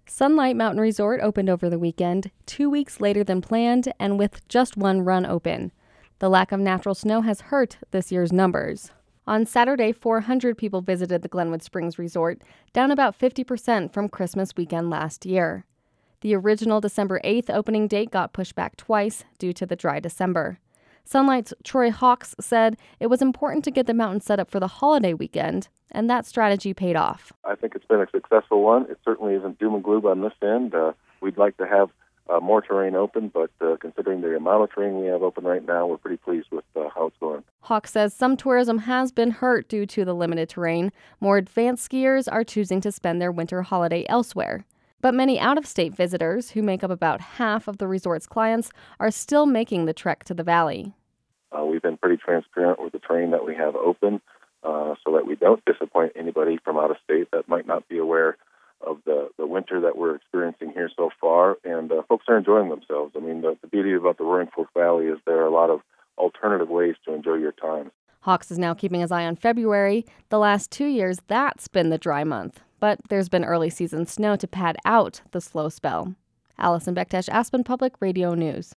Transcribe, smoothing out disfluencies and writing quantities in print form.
Sunlight Mountain Resort opened over the weekend, 2 weeks later than planned and with just one run open. The lack of natural snow has hurt this year's numbers. On Saturday, 400 people visited the Glenwood Springs Resort, down about 50% from Christmas weekend last year. The original December 8th opening date got pushed back twice due to the dry December. Sunlight's Troy Hawks said it was important to get the mountain set up for the holiday weekend, and that strategy paid off. I think it's been a successful one. It certainly isn't doom and gloom on this end. We'd like to have more terrain open, but considering the amount of terrain we have open right now, we're pretty pleased with how it's going. Hawks says some tourism has been hurt due to the limited terrain. More advanced skiers are choosing to spend their winter holiday elsewhere. But many out-of-state visitors, who make up about half of the resort's clients, are still making the trek to the valley. We've been pretty transparent with the terrain that we have open so that we don't disappoint anybody from out of state that might not be aware of the winter that we're experiencing here so far. And folks are enjoying themselves. I mean, the beauty about the Roaring Fork Valley is there are a lot of alternative ways to enjoy your time. Hawks is now keeping his eye on February. The last 2 years, that's been the dry month. But there's been early season snow to pad out the slow spell. Allison Bektesh, Aspen Public Radio News.